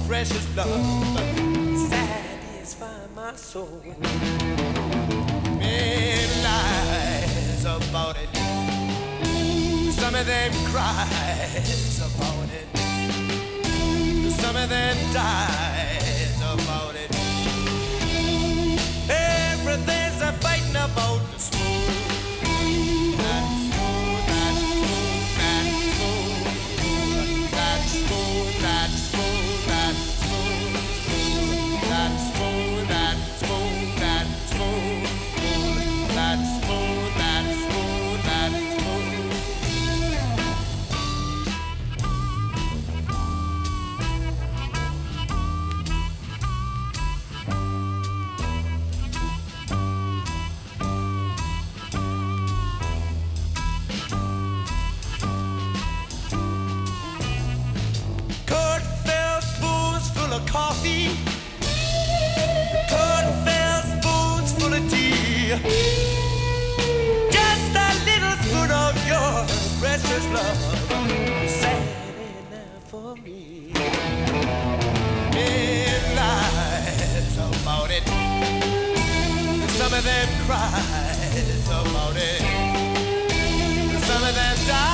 precious love satisfy my soul. Many lies about it, some of them cries about it, some of them dies about it. Everything's a fighting about the smooth. That's smooth, that's smooth, that's smooth. That's smooth, that's smooth, that's smooth. That's smooth, that's smooth, that's smooth. That's smooth, that's smooth, that's smooth. Coffee, cut fell spoons full of tea. Just a little spoon of your precious love, sad enough for me. Many lies about it, some of them cries about it, some of them die.